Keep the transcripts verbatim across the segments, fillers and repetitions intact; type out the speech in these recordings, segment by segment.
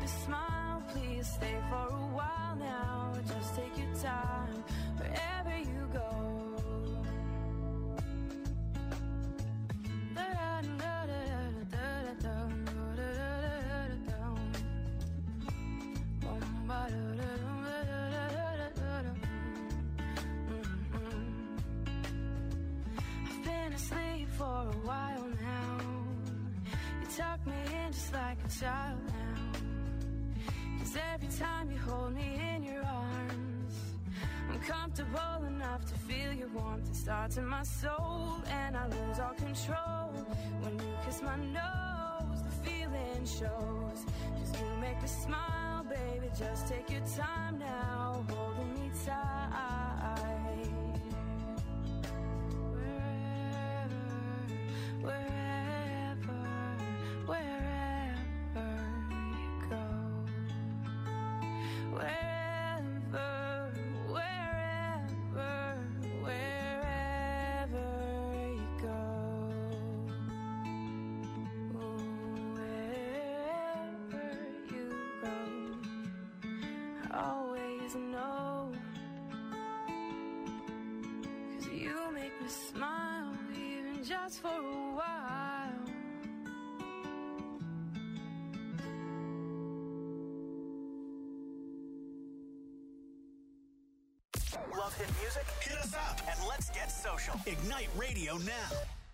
me smile, please stay for a while now. Just take your time wherever you go. I've been asleep for a while now. You tuck me in just like a child now. 'Cause every time you hold me in your arms, I'm comfortable enough to feel your warmth. It starts in my soul and I lose all control. When you kiss my nose, the feeling shows. 'Cause you make me smile, baby, just take your time now, holding me tight. Wherever, wherever, wherever you go. Wherever, wherever, wherever you go. Wherever you go, I always know. 'Cause you make me smile, even just for a while. Love hit music? Hit us up and let's get social. Ignite Radio now.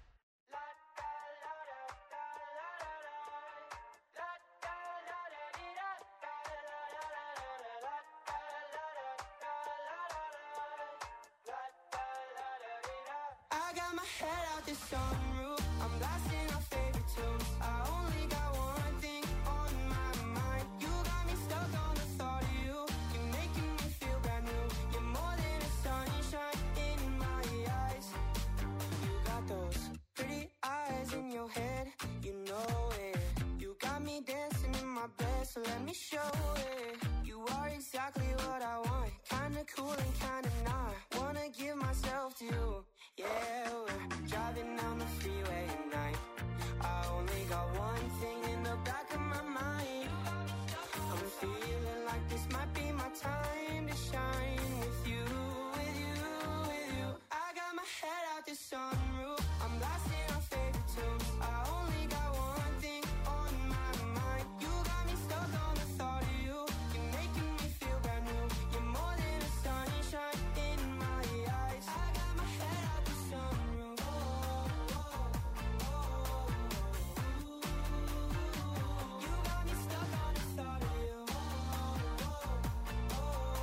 I got my head out the sunroof. I'm blasting our favorite tunes. I only got one thing on my mind. You got me stuck on the thought of you. You're making me feel brand new. You're more than a sunshine in my eyes. You got those pretty eyes in your head. You know it. You got me dancing in my bed, so let me show it. You are exactly what I want. Kinda cool and kinda not. Wanna give myself to you. Yeah, we're driving down the freeway at night. I only got one thing in the back of my mind. I'm feeling like this might be my time to shine with you, with you, with you. I got my head out the sunroof. I'm blasting our favorite tunes. I only got one thing on my mind. You got me stuck on the thought of you. You're making me feel brand new. You're more than a sunshine in my eyes. I got my head out the sunroof. Oh, oh, oh, oh. You got me stuck on the thought of you. Oh, oh,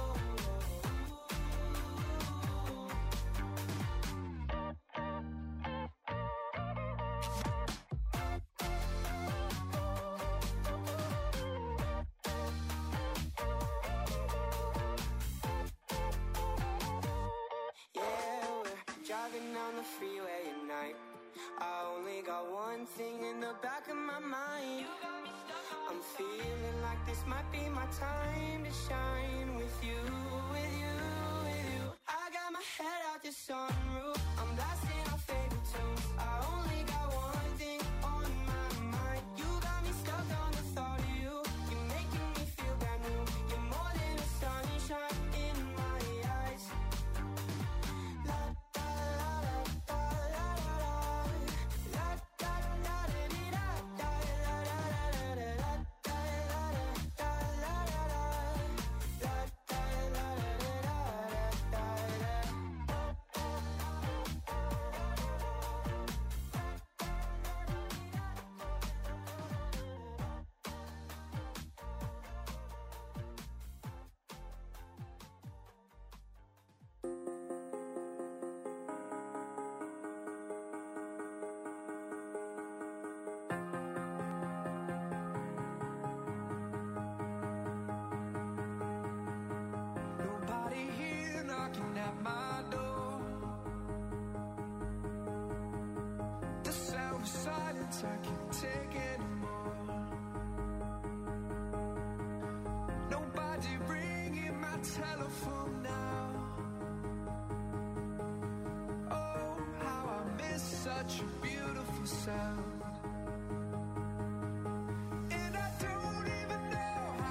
yeah, we're driving down the freeway at night. I only got one thing in the back of my mind. I'm feeling like this might be my time to shine with you, with you, with you. I got my head out the sunroof. I'm blasting our favorite tunes. I only got one thing on my mind. You got me stuck on the thought of you. You're making me feel brand new. You're more than a sunshine in my eyes. La da la da la la la la da la da dee da da la la la la la da la da la la la la da la la la da Nobody here knocking at my door. The sound of silence I can't take anymore. Nobody ringing my telephone now. Oh, how I miss such a beautiful sound. And I don't even know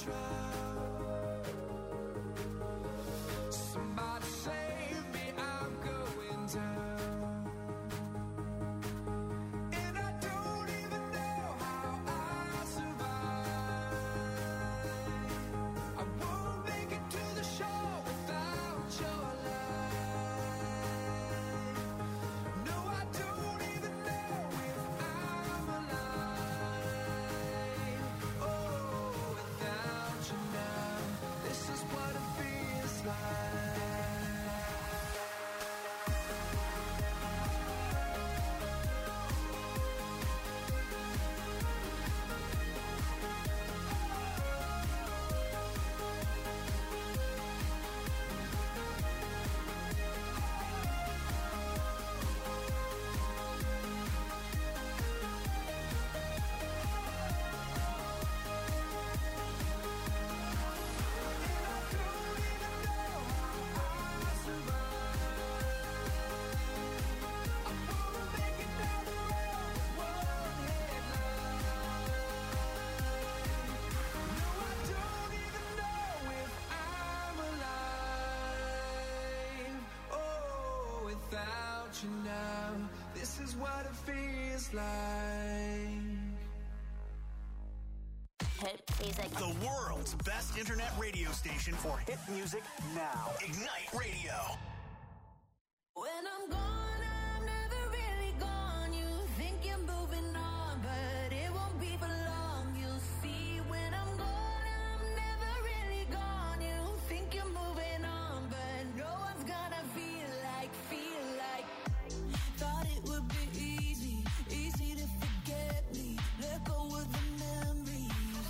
drown. Somebody save me, I'm going down. And I don't even know how I survive. I won't make it to the shore without your light. No, I don't even know if I'm alive. Oh, without you now, this is what it feels like. You now, this is what it feels like. Hit music. The world's best internet radio station for hit music now. Ignite Radio. When I'm gone, I'm never really gone. You think you're moving on, but it won't be for long. You'll see when I'm gone, I'm never really gone. You think you're moving on, but no one's gonna feel like, feel like. Thought it would be easy, easy to forget me. Let go of the memories.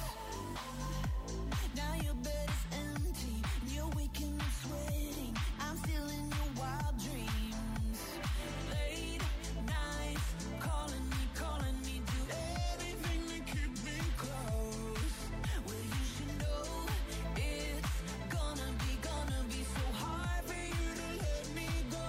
Now your bed is empty, and you're waking up sweating. I'm still in your wild dreams. Late nights, calling me, calling me, do anything to keep me close. Well, you should know it's gonna be, gonna be so hard for you to let me go.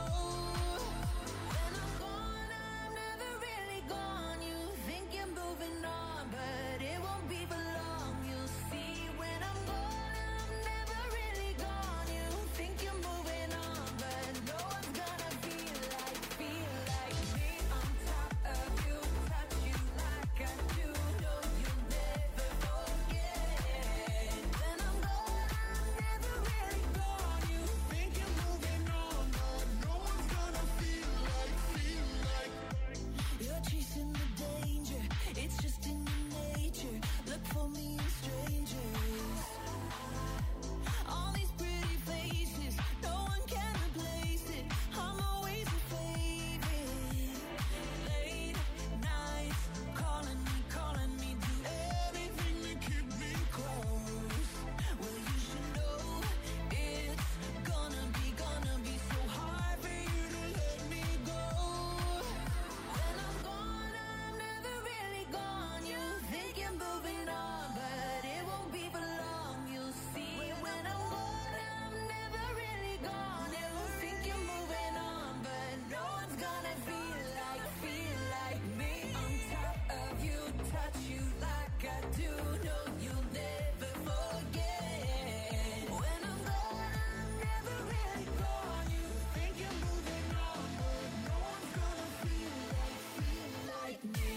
When I'm gone, I'm never really gone. You think you're moving on, but it won't be for long. You'll see when I'm gone, I'm never really gone. You think you're moving on, but no one's gonna feel like, feel like me on top of you, touch you like I do. No, you'll never forget. When I'm gone, I'm never really gone. You think you're moving on, but no one's gonna feel like, feel like. You're chasing the danger, it's just in your nature. Look for me in strangers. All these pretty faces, no one can replace it. I'm always your favorite. Late nights, calling me, calling me, do anything to keep me close. Well, you should know it's gonna be, gonna be so hard for you to let me go. When I'm gone, I'm never really gone. You think you're moving on, but it won't be for long. You'll see when I'm gone, I'm never really gone. You think you're moving on, but no one's gonna feel like, feel like me on top of you, touch you like I do. No, you'll never forget. When I'm gone, I'm never really gone. You think you're moving on, but no one's gonna feel like, feel like me.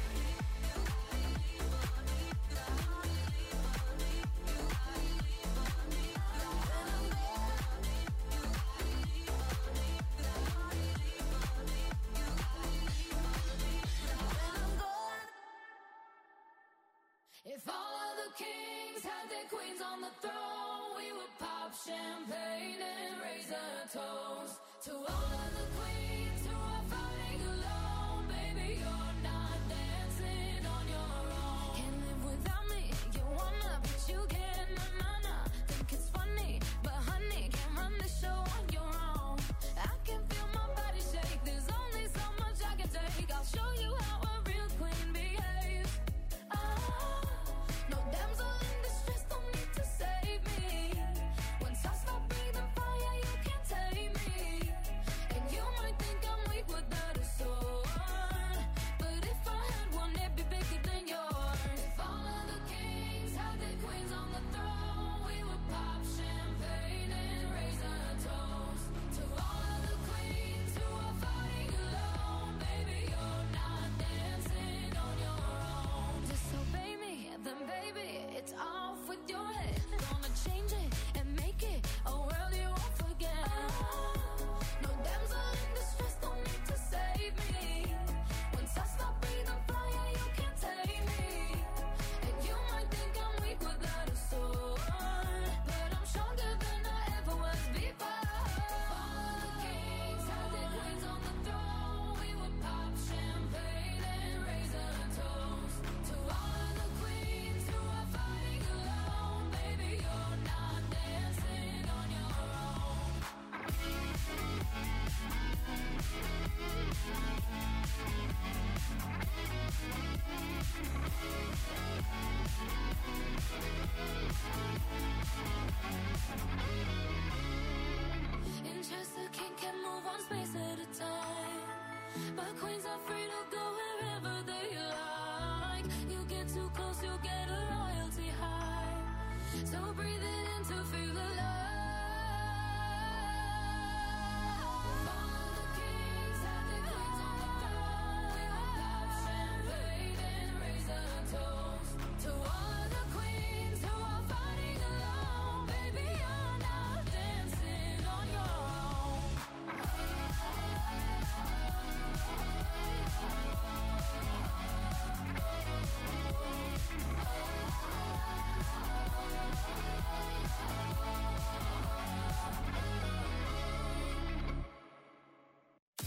If all of the kings had their queens on the throne, we would pop champagne and raise a toast to all of the queens who are fighting alone. Baby, you're not dancing on your own. Can't live without me, you wanna, but you can't. Na na na, think it's funny, but honey, can't run the show on your own. I can feel my body shake. There's only so much I can take. I'll show you how a real queen behaves. Ah, no damsel in distress, don't need to save me. Once I stop breathing fire, you can't tame me. And you might think I'm weak without a sword, but if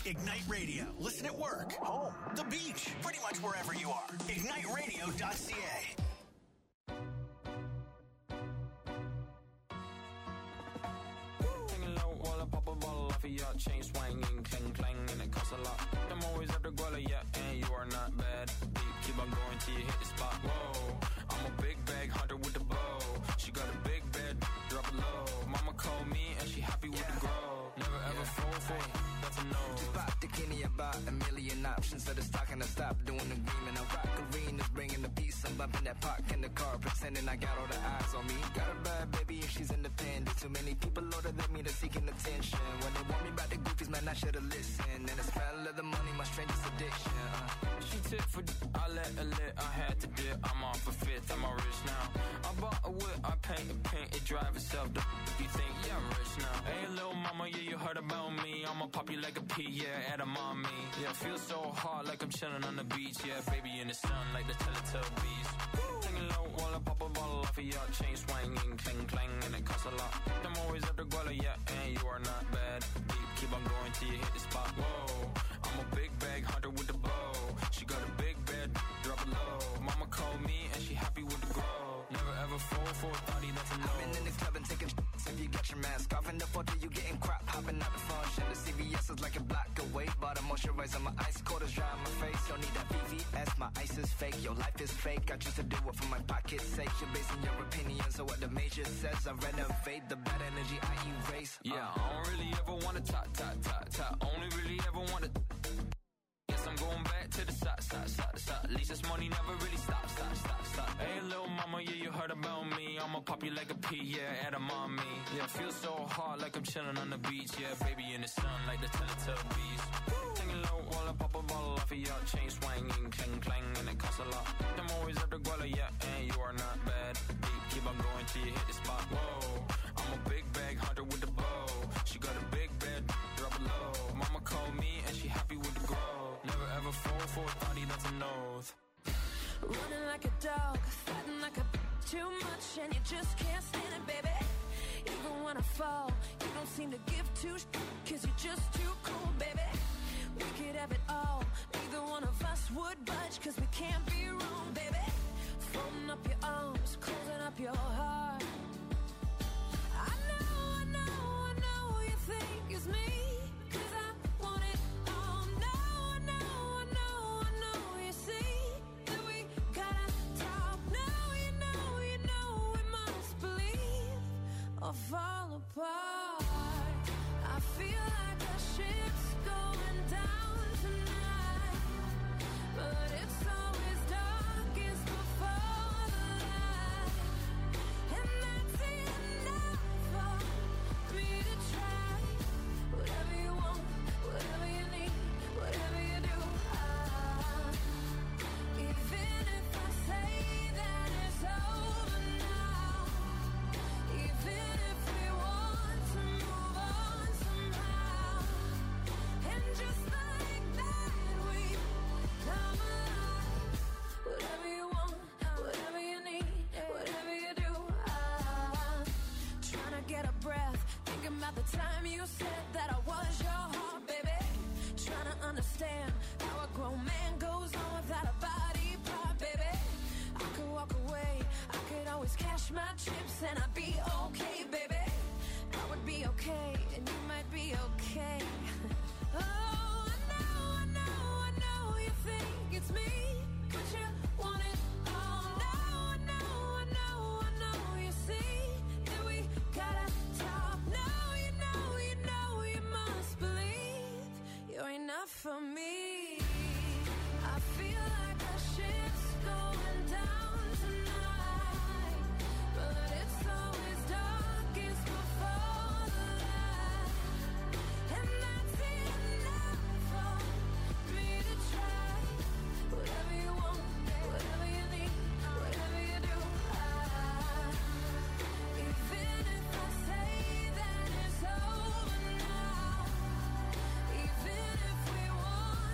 Ignite Radio. Listen at work, home, the beach, pretty much wherever you are. ignite radio dot c a. While I pop a bottle off of your chain swinging, clang clang, and it costs a lot. I'm always after Guala, yeah, and you are not bad. Deep, keep on going till you hit the spot. Whoa, I'm a big bag hunter with the bow. She got a big bed, drop it low. Mama called me and she happy with yeah. the grow. Never ever yeah. fall for it, that's a no. Just pop the Kenny about a million options. So the stock and I stop doing the green and I rock arenas, bringing the peace. I'm bumping that park in the car, pretending I got all the eyes on me. Got a bad baby and she's independent. Too many people older than me, they're seeking attention. When they want me about the goofies, man, I should've listened. And the smell of the money, my strangest addiction. Uh. She tip for d- I let her lit, I had to dip. I'm off a fifth, I'm all rich now. I bought a whip, I paint a paint, it drive itself. The f- you think, yeah, I'm rich now. Hey, little mama, yeah, you heard about me. I'ma pop you like a pea, yeah, at a mommy. Yeah, feel so hot like I'm chilling on the beach. Yeah, baby in the sun like the Teletubbies. Singing low while I pop a bottle off of your chain swinging, clang clang, and it costs a lot. I'm always after Guala, yeah, and you are not bad. Deep, keep on going till you hit the spot. Whoa, I'm a big bag hunter with the bow. She got a big bed, drop it low. Mama called me and she happy with the grow. Never ever fall for a thotty, that's a no. I've been in the club and taking sh**s. If you got your mask off in the photo, you getting crap. Hopping out the function. The C V S is like a block away. Bought a moisturizer, my ice cold is dry on my face. Don't need that V V S, my ice is fake. Your life is fake, I choose to do it for my pocket's sake. You're basing your opinions on what the major says. I renovate the bad energy I erase. Yeah, uh. I don't really ever wanna top, top, top, top. Only really ever wanna. I'm going back to the side, side, side, side. At least this money never really stops, stop, stop, stop. Hey, little mama, yeah, you heard about me. I'ma pop you like a pea, yeah, at a mommy. Yeah, feel so hot like I'm chilling on the beach. Yeah, baby in the sun like the Teletubbies. Singing low while I pop a bottle off of your chain swinging, clang clang, and it costs a lot. I'm always after Guala, yeah, and you are not bad. Deep, keep on going till you hit the spot. Whoa, I'm a big bag hunter with the bow. She got a big bed, drop it low. Mama called me and she happy with the grow. Never ever fall for a thotty, that's a nose. Running like a dog, fighting like a b- too much, and you just can't stand it, baby. Even when I fall, you don't seem to give two sh- cause you're just too cool, baby. We could have it all, neither one of us would budge, cause we can't be wrong, baby. Folding up your arms, closing up your heart. I know, I know, I know you think it's me, cause I want it all. No, I know, I know, I know you see that we gotta talk. No, you know, you know we must believe or fall apart. I feel like the ship's going down tonight, but it's always darkest before the light, and that's enough for me to try. Whatever you want, whatever you need, whatever you do, I, even if I say that it's over now, even if we want to move on somehow, and just like that we come alive. Whatever you want, whatever you need, whatever you do, I'm trying to get a breath, thinking about the time you said that I was your heart, baby. Trying to understand how a grown man goes on without a body part, baby. I could walk away, I could always cash my chips and I'd be okay, baby. I would be okay, and you might be okay. Oh, I know, I know, I know you think it's me, but you want it all. No, I know, I know, I know you see that we gotta talk. No, you know, you know, you must believe you're enough for me. I feel like the ship's going down tonight, but it's always darkest before the light, and that's enough for me to try. Whatever you want, whatever you need, whatever you do, I, even if I say that it's over now, even if we want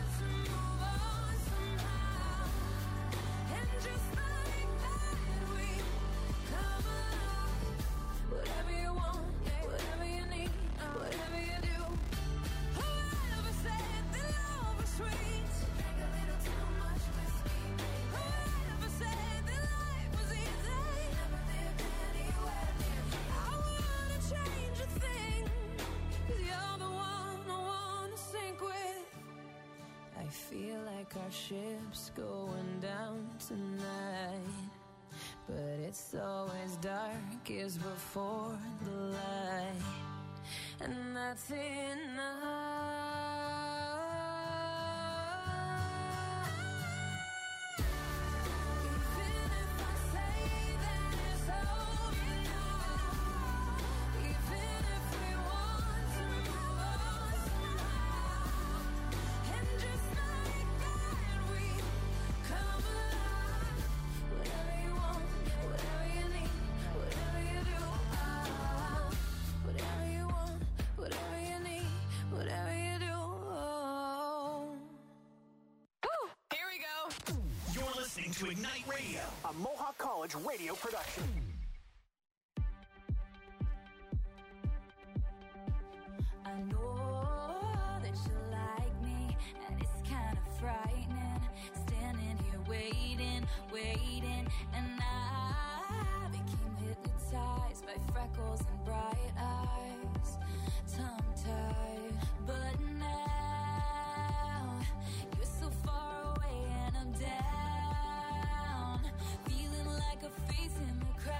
ships going down tonight, but it's always darkest before the light, and that's enough. To Ignite Radio, a Mohawk College radio production. I know that you like me, and it's kind of frightening, standing here waiting, waiting, and I became hypnotized by freckles and bright eyes, tongue-tied, but now you're so far away and I'm down. A face in the crowd,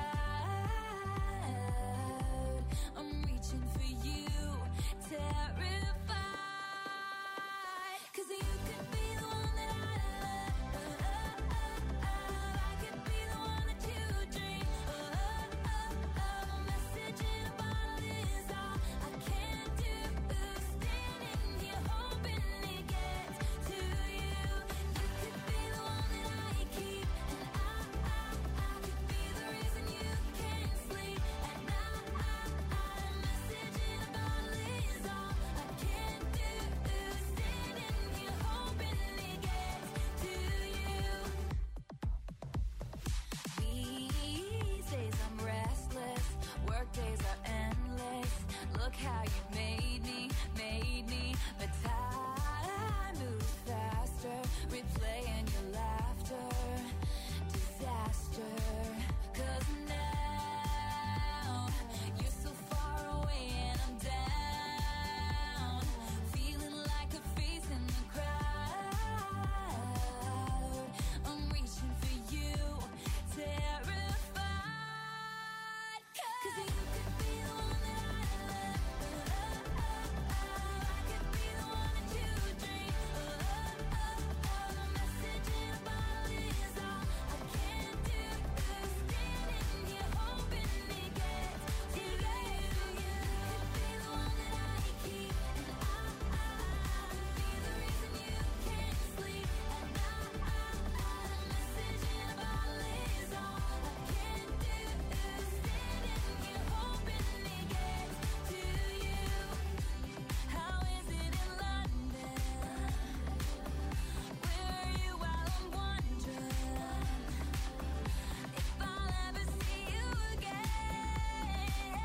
I'm reaching for you, terrified, 'cause you could be the one that I love, I could be the one that you dream of, a message in a bottle is all I can do, standing here hoping it gets to you. You could be the one that I keep, and I days are endless. Look how you made me, made me. But time moves faster, replaying your laughter. Disaster. 'Cause now you're so far away and I'm down, feeling like a face in the crowd. I'm reaching for you, terrified. 'Cause you could be the one that I love, I could be the one that you dream of, a message in a bottle is all I can do, standing here hoping it gets to you. You could be the one that I keep, and I, I could be the reason you can't sleep at night. A message in a bottle is all I can do, standing here hoping it gets to you. How is it in London? Where are you while I'm wondering if I'll ever see you again?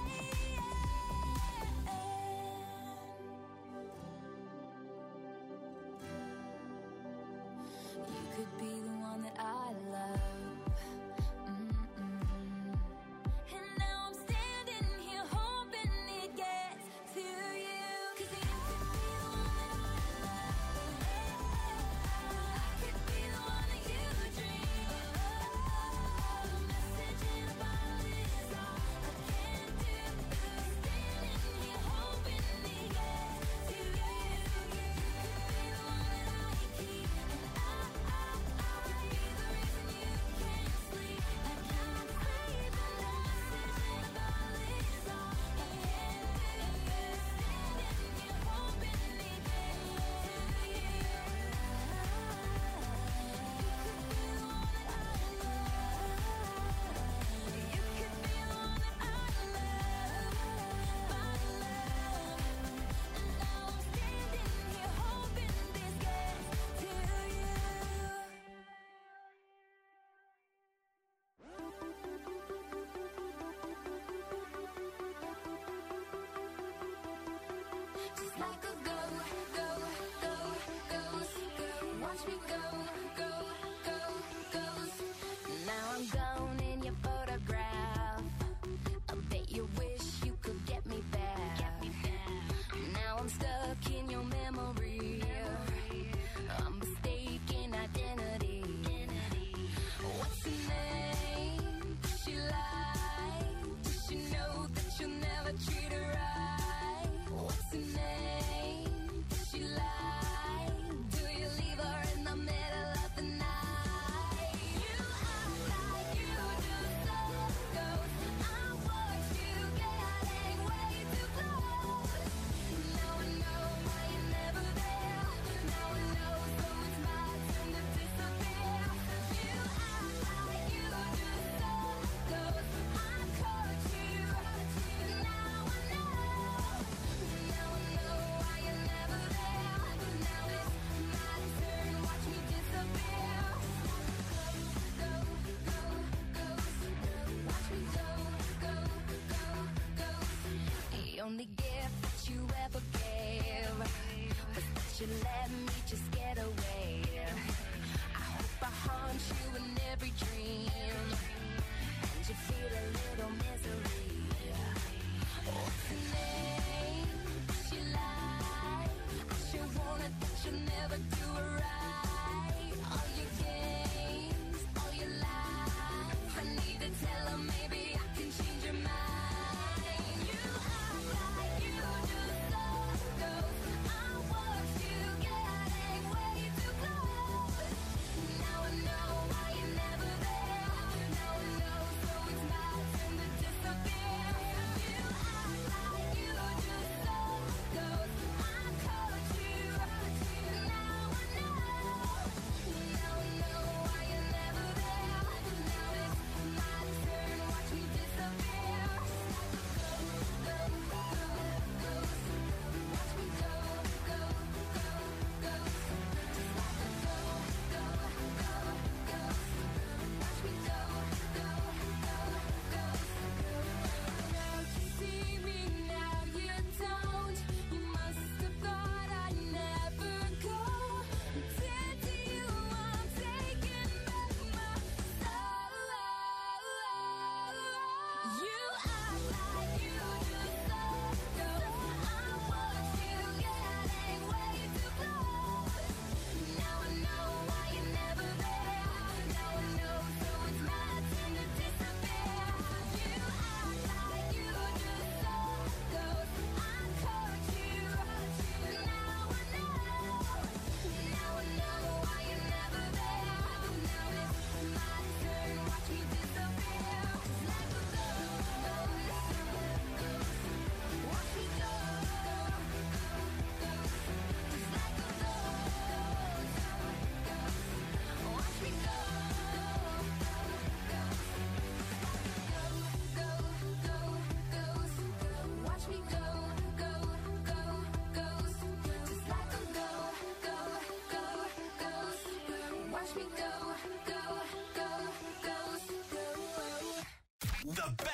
You could be the one that I love. Mm-mm. And now I'm standing here hoping it gets to you. 'Cause you could be the one that I love, I could be the one that you dream of, a message in a bottle is all I can do, standing here hoping it gets to you. You could be the one that I keep, and I, I, I could be the reason you can't sleep at night. A message in a bottle is all I can do, standing here hoping it gets to you. You could be the one that I love, you could be the one that I love, my love. And now I'm standing here hoping this gets to you. Just like a go, go, go, ghost, go. Watch me go, go, go, ghost. Now I'm gone in your photograph. I bet you wish you could get me back. Now I'm stuck in your memory. I'm mistaken identity.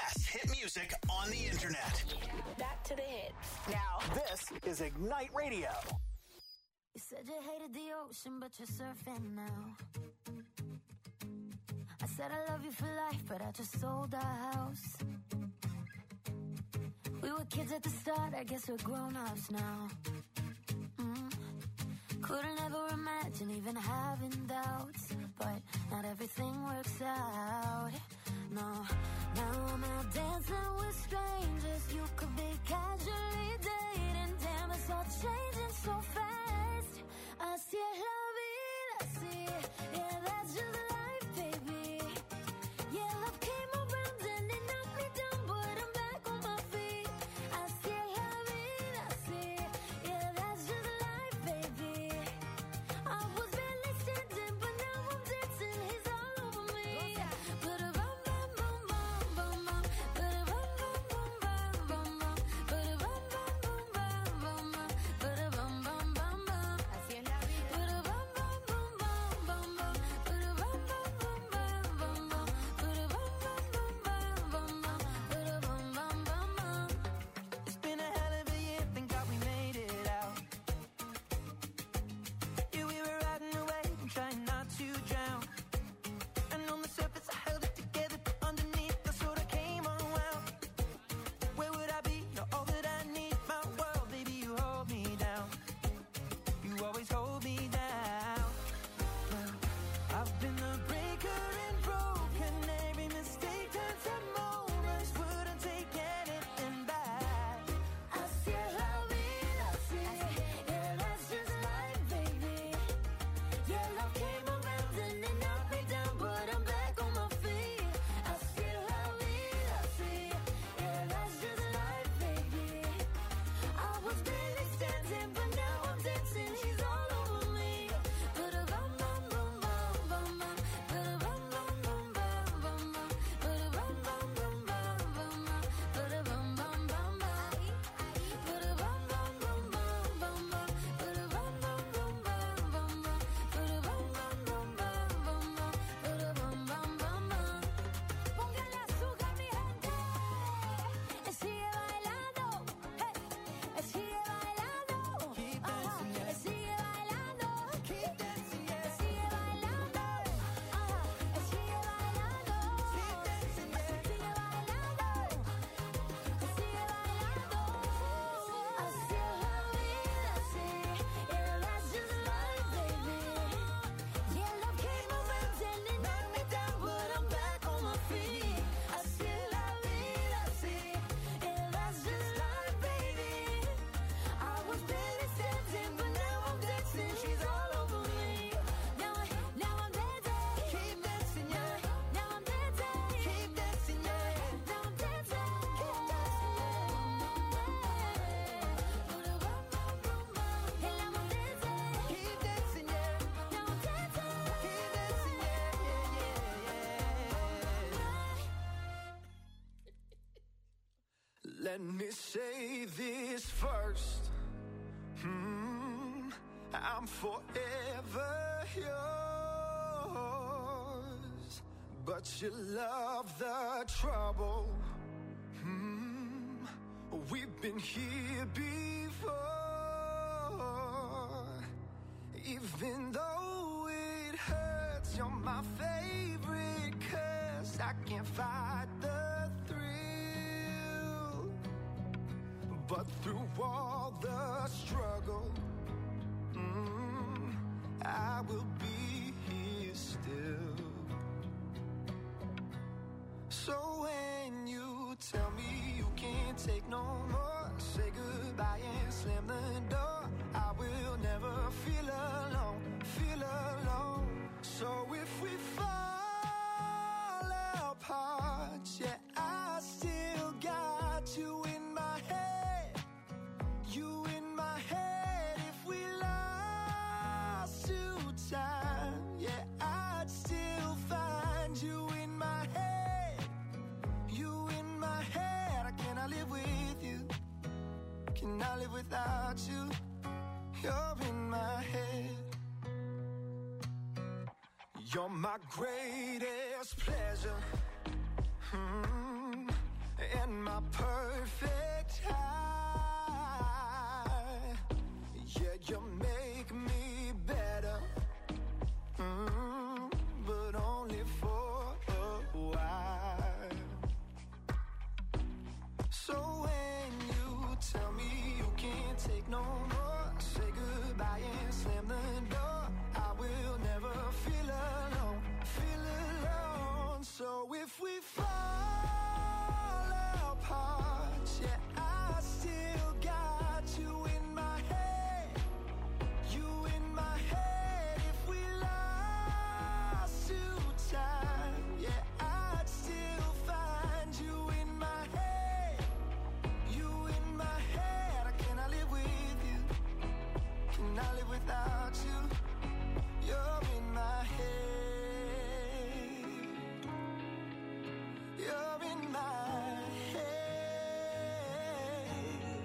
best hit music on the internet. Back to the hits. Now, this is Ignite Radio. You said you hated the ocean, but you're surfing now. I said I love you for life, but I just sold our house. We were kids at the start, I guess we're grown-ups now. Mm. Couldn't ever imagine even having doubts, but not everything works out. No, now I'm out dancing with strangers. You could be casually dating. Damn, it's all changing so fast. Así es la vida, así. Yeah, that's just life, baby. Yeah, love came around and it knocked me down, but I'm back on my feet. Así es la vida, así. Yeah, that's just life, baby. I was barely standing, but now I'm dancing. He's all over me. But a bum bum bum bum bum bum. But a bum bum bum bum bum bum. But a bum bum bum bum bum bum. But a bum bum bum bum. Así es la vida. But a bum bum bum bum bum bum. But a bum bum bum bum bum bum. But a bum bum bum bum bum bum. But a bum bum bum bum. It's been a hell of a year, thank God we made it out. Yeah, we were riding away and trying not to drown. And on the surface I held it together, but underneath I sort of came unwound. Where would I be? You're all that I need. My world, baby, you hold me down. You always hold me down. Well, I've been the breaker and broken. Every mistake turns to moments. Wouldn't take anything back. Así es la vida, así. Yeah, that's just life, baby. Yeah, love came around and it knocked me down, but I'm back on my feet. Así es la vida, así. Yeah, that's just life, baby. I was barely standing, but now I'm dancing. She's all over me. But a bum bum bum bum bum bum. But a bum bum bum bum bum bum. But a bum bum bum bum bum bum. But a bum bum bum bum. But a bum bum bum bum bum bum. But a bum bum bum bum bum bum. But a bum bum bum bum bum bum. But a bum bum bum bum. Póngale azúcar, mi gente. Eh, sigue bailando. Hey. Eh, sigue bailando. Keep Ajá. dancing, yeah. Eh, sigue bailando. Keep dancing, Eh, yeah. sigue bailando. Ajá. Eh, sigue bailando. Keep dancing, yeah. Sigue bailando. Eh, sigue bailando. Así es la vida, así. Yeah, that's just life, baby. Yeah, love came around and it knocked me down, but I'm back on my feet. Así es la vida, así. Yeah, that's just life, baby. I was barely standing, but now I'm dancing. She's all over me. Now, I, now I'm dancing. Keep dancing, yeah. Now I'm dancing. Keep dancing, yeah. Now I'm dancing. Keep dancing, Keep dancing, yeah. Now I'm dancing. Keep dancing, yeah, yeah, yeah. Let me say this first. Hmm, I'm forever yours. But you love the trouble. Hmm, we've been here before. Even though it hurts, you're my favorite curse. I can't fight the thrill. But through all the struggle, mm, I will be here still. So when you tell me you can't take no more, say goodbye and slam the door. I will never feel alone, feel alone. So if we fall apart, yeah, I still got you in my head, you in my head. If we lost to time, yeah, I'd still find you in my head, you in my head. I cannot live with you, cannot live without you. You're in my head. You're my greatest pleasure. Hmm. So when you tell me you can't take no more, say goodbye and slam the door. I will never feel alone, feel alone. So if we fall apart, yeah, I still got you in my head, you in my head. If we lost to time, yeah, I'd still find you in my head, you in my head. I cannot live with you, cannot live without you. You're in my head, you're in my head.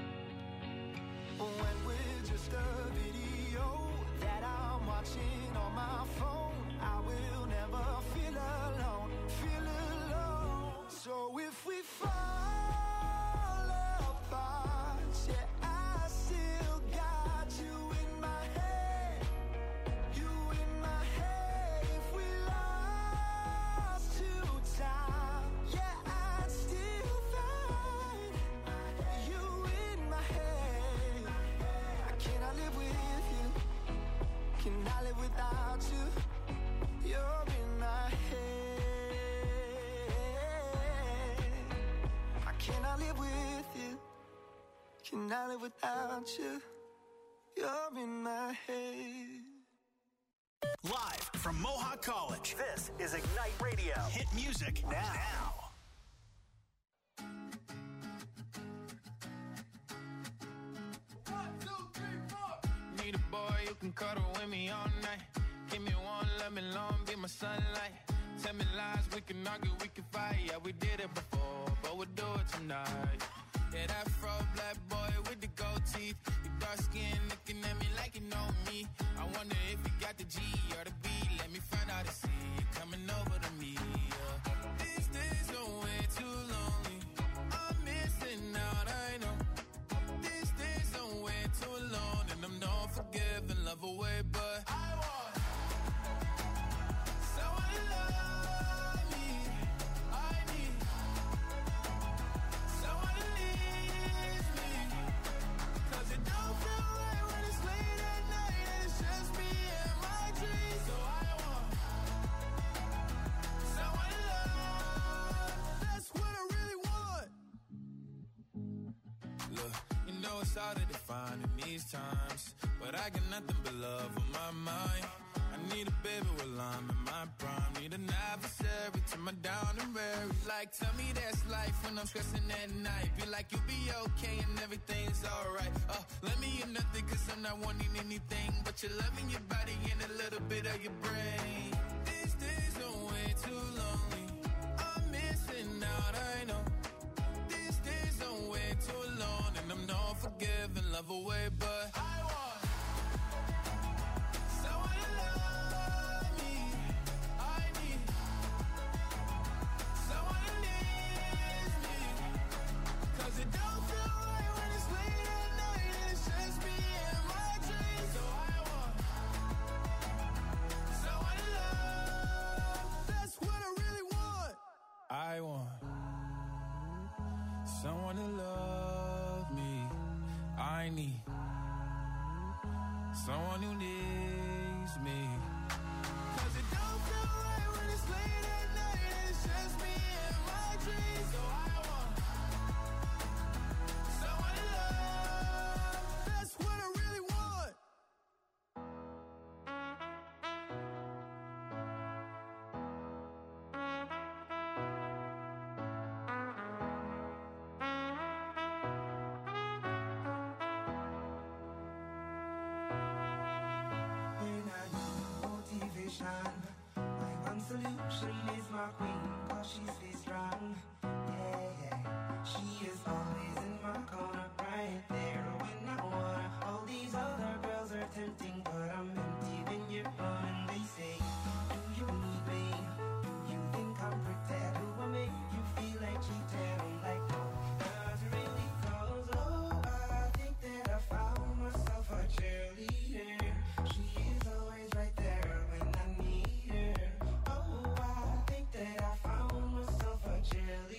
When we're just a video that I'm watching on my phone, I will never feel alone, feel alone. So if we fall apart, yeah, I still got you in my head, you in my head. If we lost to time, yeah, I'd still find you in my head. I cannot live with you, cannot live without you. You're in my head. I cannot live with you, cannot live without you. You're in my head. Live from Mohawk College, this is Ignite Radio. Hit music now. Need a boy who can cuddle with me all night. Give me one, let me long, be my sunlight. Tell me lies, we can argue, we can fight. Yeah, we did it before, but we'll do it tonight. Yeah, that fro black boy with the gold teeth. Your dark skin looking at me like you know me. I wonder if you got the G or the B. Let me find out and see you coming over to me. Yeah. These days are way too lonely. I'm missing out, I know. These days are way too alone, and I'm not forgiving, love away, but I want someone to love me. I need someone to leave me, 'cause it don't feel right when it's late at night and it's just me and my dreams. So I want someone to love. That's what I really want. Look, you know it's hard to define in these times, but I got nothing but love on my mind. I need a baby while I'm in my prime. Need an adversary to my down and weary. Like, tell me that's life when I'm stressing at night. Be like, you'll be okay and everything's alright. Uh, let me in nothing, 'cause I'm not wanting anything but your love in your body and a little bit of your brain. These days are way too lonely. I'm missing out, I know. These days are way too alone, and I'm not forgiving, love away, but I want someone to love me. I need someone to leave me, 'cause it don't feel right when it's late at night and it's just me and my dreams. So I want someone to love. That's what I really want. I want someone to love me. I need someone who needs me, 'cause it don't feel right when it's late at night and it's just me and my dreams. So I want someone to love. That's what I really want. When I need motivation, my one solution is my queen, 'cause she's very strong. Yeah, yeah. She is always in my corner, right there when I wanna. All these other girls are tempting, but I'm empty when you're gone. And they say, do you need me? Do you think I'm pretty? Do I make you feel like cheating? I'm like, no, not really, 'cause oh, I think that I found myself a cheerleader. She is always right there when I need her. Oh, I think that I found myself a cheerleader.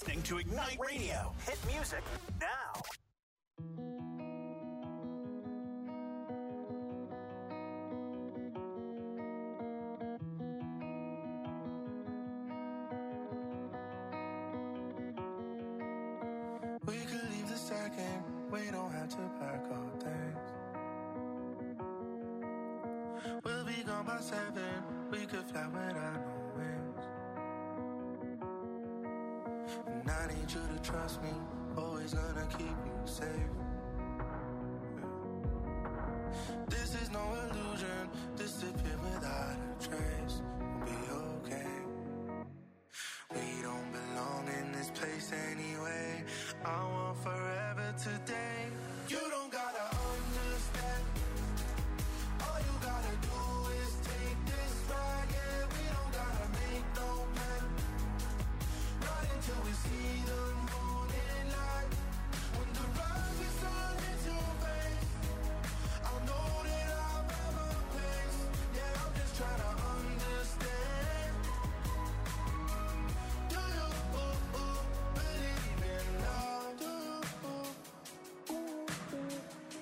listening to Ignite Radio. Hit music now. We could leave the second, we don't have to pack all things. We'll be gone by seven, we could fly without no wings. And I need you to trust me, always gonna keep you safe. This is no illusion, disappear without a trace. We'll be okay. We don't belong in this place anyway. I want forever today. You don't gotta understand. All you gotta do is take this ride. Yeah, we don't gotta make no plan. Not until we see the morning light. When the rising sun hits your face, I'll know that I've found my place. Yeah, I'm just trying to understand. Do you ooh, ooh, believe in love? Do you ooh, ooh, ooh.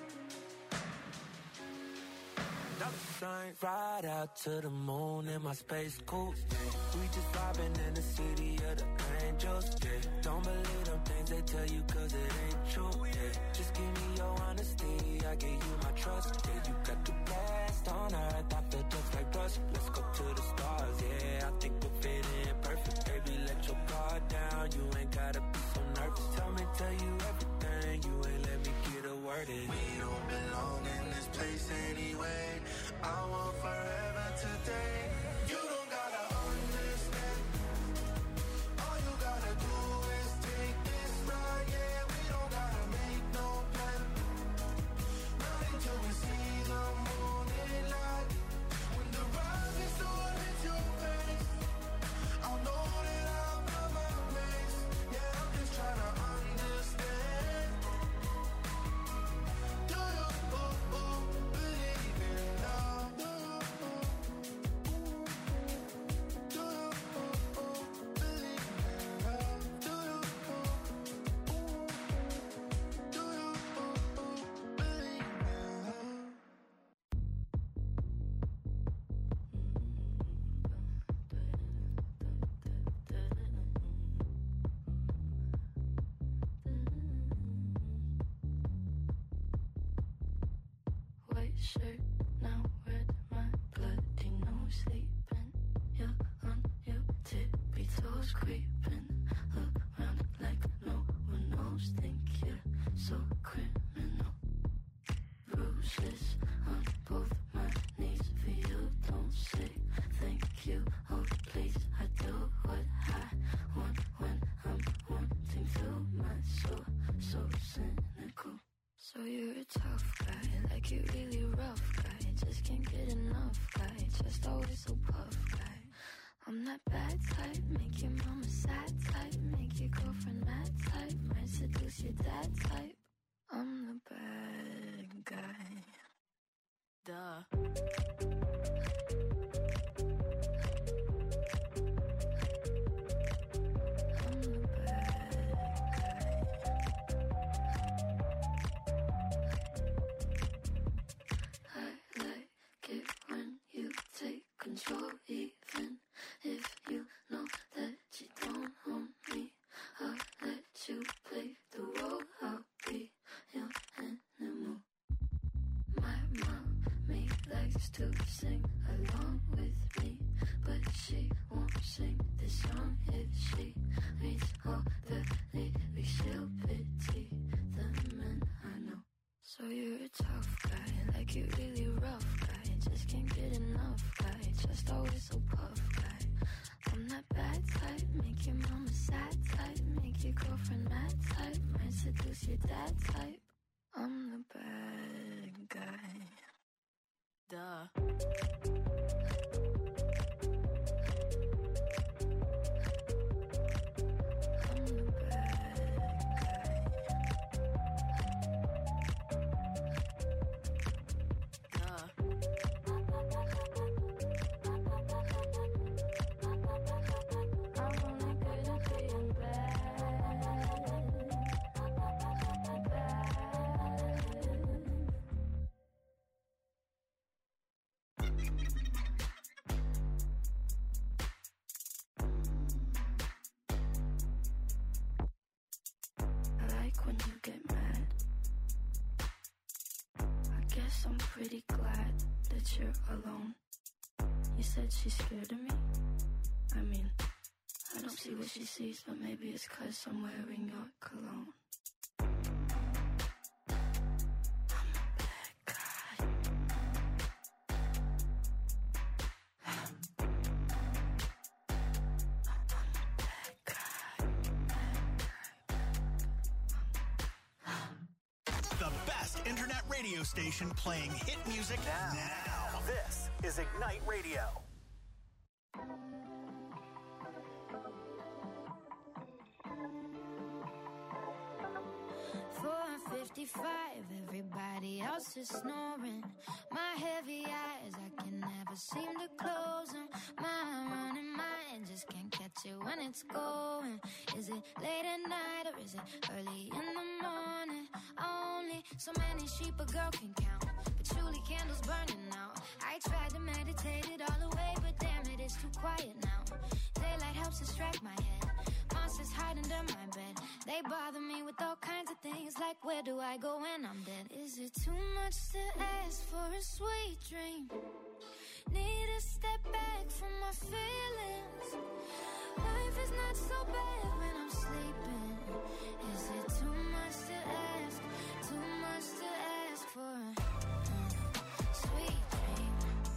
Shine right out to the moon in my space coupe. We just vibing in the city of the angels. Yeah. Don't believe them things they tell you cause it ain't true. Yeah. Just give me your honesty, I give you my trust. Yeah, you got the best on earth, I feel just like rust. Let's go to the stars, yeah, I think we'll fit in perfect. Baby, let your guard down, you ain't gotta be so nervous. Tell me, tell you everything, you ain't let me get a word in. We don't belong in this place anyway. I want forever today. You don't gotta understand. All you gotta do is take this ride. Yeah, we don't gotta make no plan. Not until we see the morning light. When the rising sun hits your face, I'll know that I've found my place. Yeah, I'm just trying to understand. Do you ooh, ooh, believe in love? Do you ooh, ooh, do you ooh, ooh, believe in love? Do you ooh, ooh, do you ooh, ooh, believe in love? White shirt, now red, my bloody nose sleeping. You're on your tippy toes, creeping around like no one knows. Think you're so criminal. Bruises on both my knees for you. Don't say thank you, oh please. I do what I want when I'm wanting to. My soul, so cynical. So you're a tough guy, like you really rough guy. Just can't get enough guy, just always so puff guy. I'm that bad type, make your mama sad type, make your girlfriend mad type, might seduce your dad type. I'm the bad guy. Duh. I'm the bad guy. I like it when you take control, even if you know that you don't own me. I'll let you play the role, I'll be your animal. My mommy likes to sing along with me, but she won't sing this song if she reads all the lyrics. She'll pity the men I know. So you're a tough guy, like you really rough guy. Just can't get enough guy, just always so puff guy. I'm that bad type, make your mama sad type, make your girlfriend mad type, might seduce your dad type. I'm the bad guy. Duh. I'm the bad guy. Duh. I'm only good at being bad. guess I'm pretty glad that you're alone. You said she's scared of me? I mean, I don't see what she sees, but maybe it's 'cause I'm wearing your cologne. Internet radio station playing hit music now. now. This is Ignite Radio. four fifty-five, everybody else is snoring. My heavy eyes, I can never seem to close them. My running mind just can't catch it when it's going. Is it late at night or is it early in the morning? Only so many sheep a girl can count, patchouli candles burning out. I tried to meditate it all away, but damn it, it's too quiet now. Daylight helps distract my head. Monsters hide under my bed. They bother me with all kinds of things, like where do I go when I'm dead? Is it too much to ask for a sweet dream? Need to step back from my feelings. Life is not so bad when I'm sleeping. Is it too much to ask? Too much to ask for a uh, sweet dream?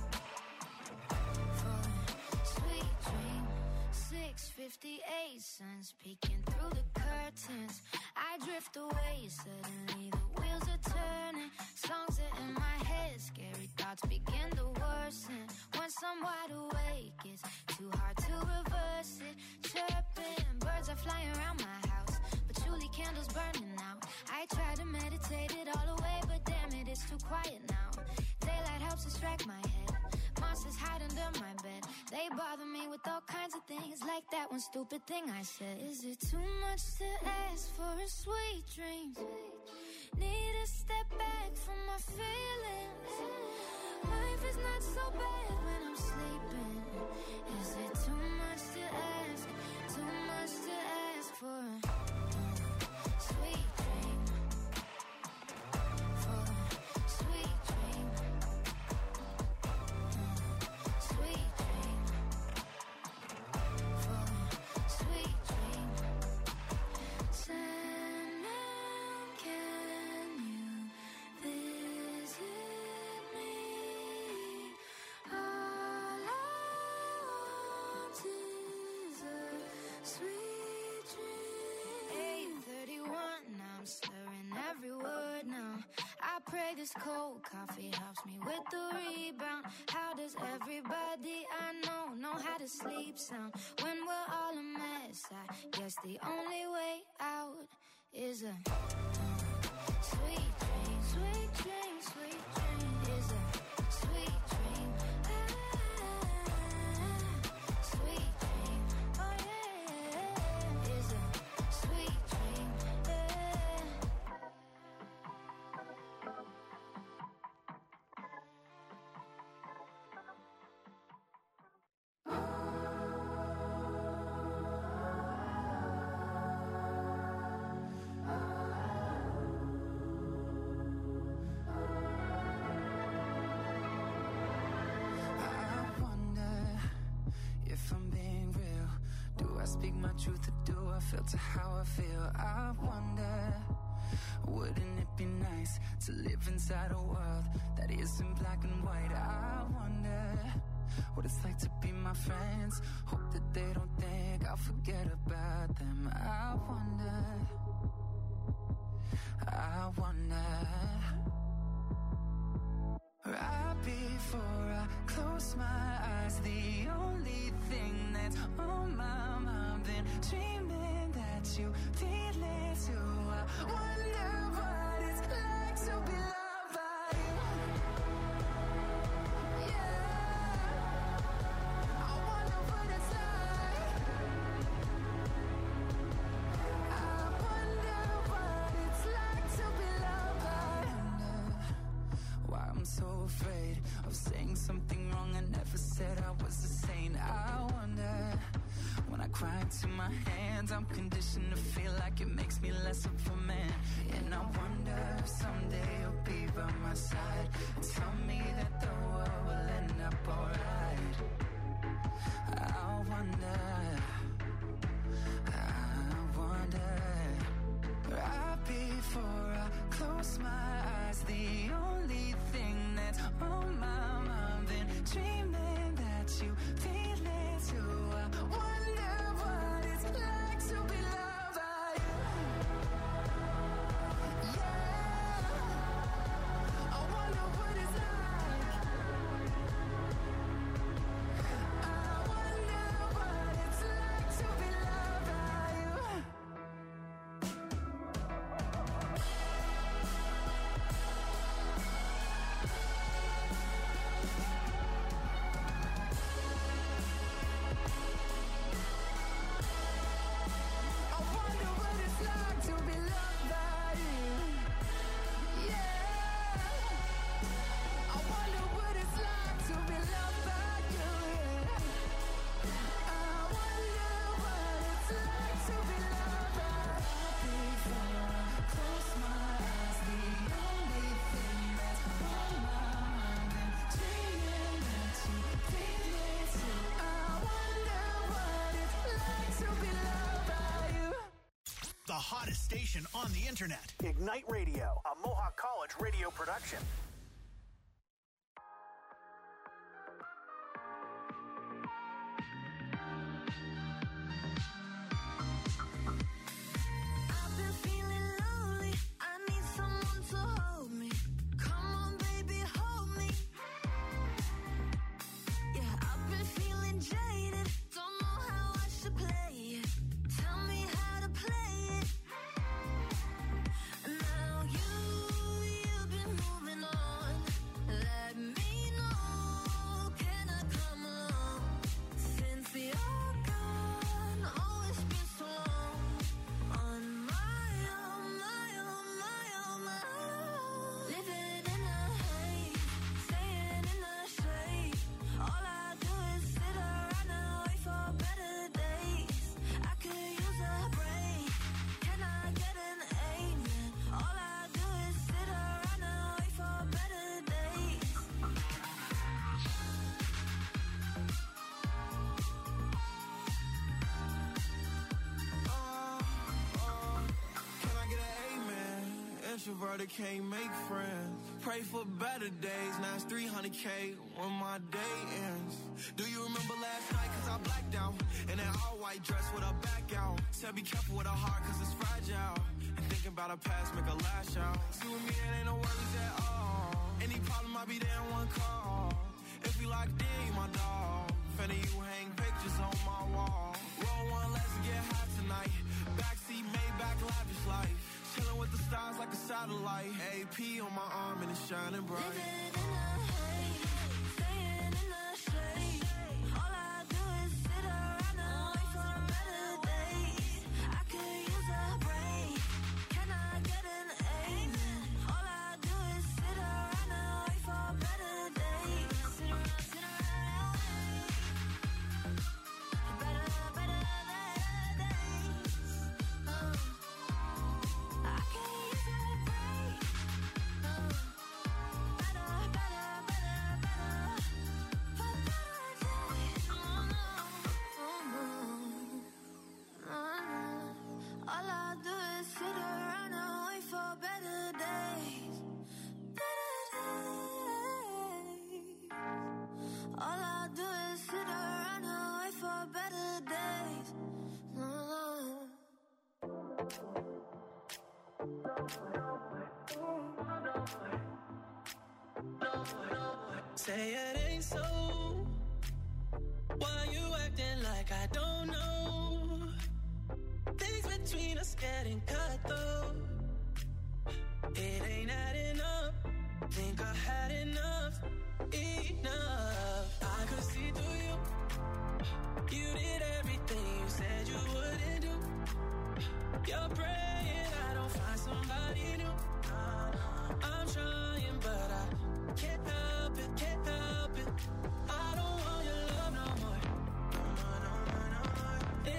For a sweet dream. six fifty-eight, sun's peeking through the curtains. I drift away, suddenly the wheels are turning. Songs are in my head, scary thoughts begin to worsen. Once I'm wide awake, it's too hard to reverse it. Chirping, birds are flying around my house, patchouli candles burning out. I try to meditate it all away, but damn it, it's too quiet now. Daylight helps distract my head. Monsters hide under my bed. They bother me with all kinds of things, like that one stupid thing I said. Is it too much to ask for a sweet dream? Need to step back from my feelings. Life is not so bad when I'm sleeping. Is it too much to ask? Too much to ask for a uh, sweet dream? For a sweet dream. Sweet dream. For a sweet dream. Sandman, can you visit me? All I want is a sweet dream. eight thirty-one, I'm slurring every word now. I pray this cold coffee helps me with the rebound. How does everybody I know know how to sleep sound? When we're all a mess, I guess the only way out is a uh, sweet dream. Sweet dream, sweet dream is a sweet dream. Ah, sweet dream, oh yeah, is a sweet dream. Yeah. I wonder if I'm being real. Do I speak my truth or do I filter how I feel? I wonder, wouldn't it be nice to live inside a world that isn't black and white? I wonder what it's like to be my friends. Hope that they don't think I'll forget about them. I wonder, I wonder. Right before I close my eyes, the only thing that's on my mind, been dreaming that you feel it too. I wonder what it's like to be loved by you. Yeah, I wonder what it's like. I wonder what it's like to be loved by you. Why I'm so afraid of saying something wrong. I never said I was a saint. I wonder When I cry into my hands, I'm conditioned to feel like it makes me less of a man. And I wonder if someday you'll be by my side and tell me that the world will end up alright. I wonder, I wonder. Right before I close my eyes, the only thing that's on my mind, been dreaming that you feel it too. I wonder what it's like to be loved by you. Yeah, I wonder what it's like. I wonder what it's like to be loved by you. I wonder what it's like to be loved by you. Yeah. I wonder what it's like to be loved by you. Yeah. I wonder what it's like to be loved by you. Before I close my eyes, the only thing that's on my mind, been dreaming that you feel it too. I wonder what it's like to be loved by you. The hottest station on the internet. Ignite Radio, a Mohawk College radio production. I've been feeling lonely. I need someone to hold me. Come on, baby, hold me. Yeah, I've been feeling jaded. Don't know how I should play it. Tell me how to play it. Now you, you've been moving on. Let me know. Can I come along? Since you're gone, oh, it's been so long. On my own, my own, my own, my own. Living in a haze, staying in the shade. All I do is sit around and wait for better days. I could use a break. Can I get an amen? All I do is sit around and wait for better days. Can I get an amen? Introverted can't make friends. Pray for better days. Now it's three hundred K when my day ends. Do you remember last night? Cause I blacked out. In an all white dress with her back out. Said be careful with her heart cause it's fragile. And thinking about her past make her lash out. See with me it ain't no worries at all. Any problem I'll be there in one call. If we locked in, you my dog. Finna you hang pictures on my wall. Roll one, let's get high tonight. Backseat, Maybach, lavish life. Chilling with the stars like a satellite. A P on my arm and it's shining bright. Living in a haze, staying in the shade. All I do is sit around and wait for better days. I could use a break. Can I get an amen? All I do is sit around and wait for better days. Sit around, sit around and wait. Better, better days. Uh, I could use a break. Uh, better, better, better, better. For better days. Oh no, oh no, oh no. All I do is sit around and wait for better days. Better days. All I do is sit around and wait for better days. Oh. Say it ain't so. Why you acting like I don't know? Things between us getting cut though. It ain't adding up. Think I had enough, enough. I could see through you. You did everything you said you wouldn't do. You're praying I don't find somebody new. I'm trying, but I can't help it, can't help it. I don't want your love no more. No more, no more, no more.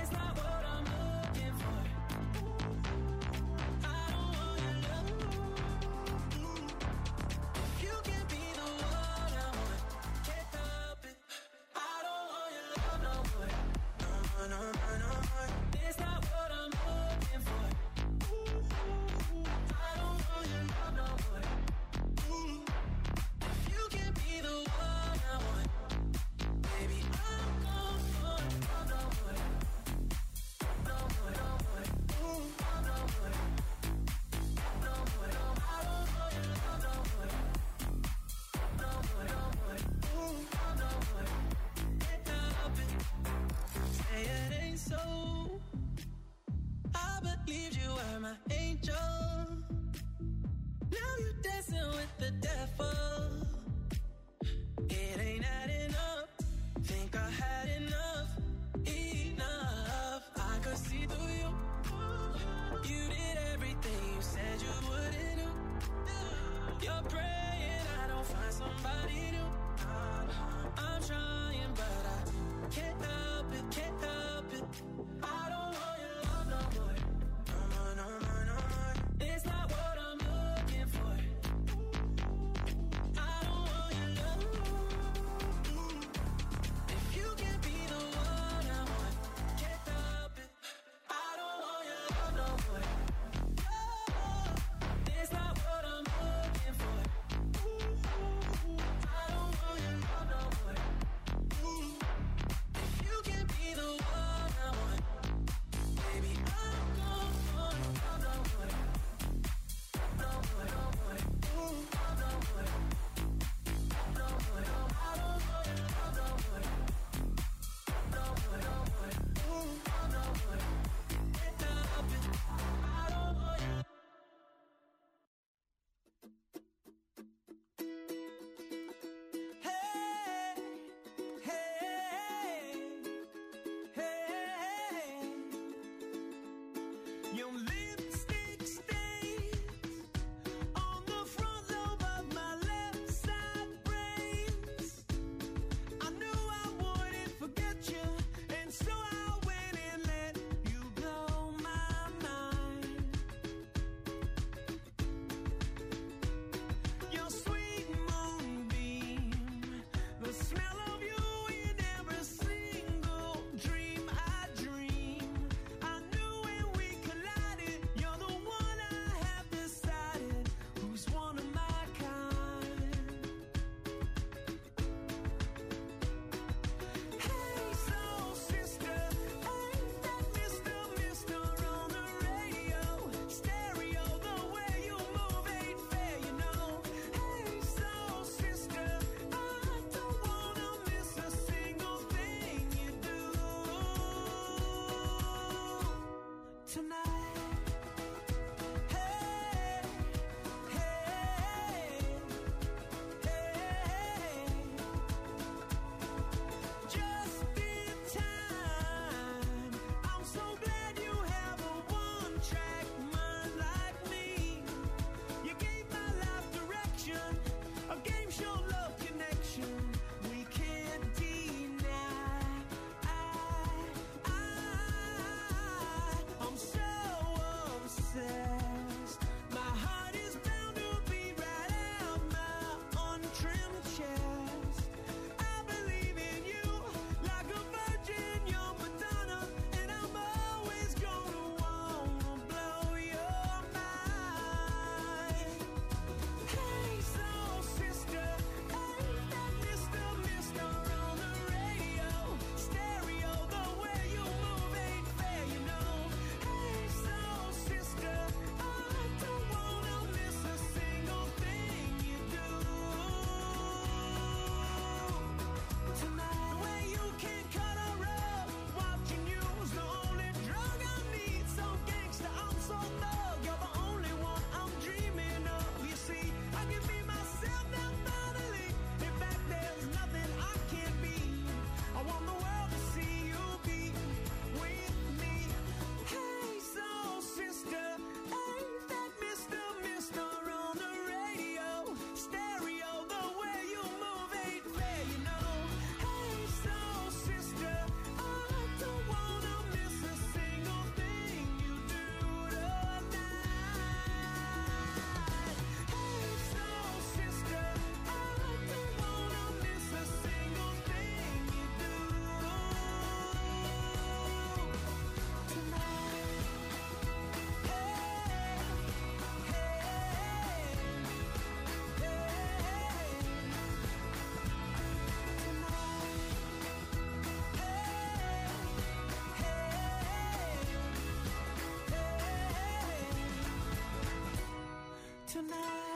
tonight.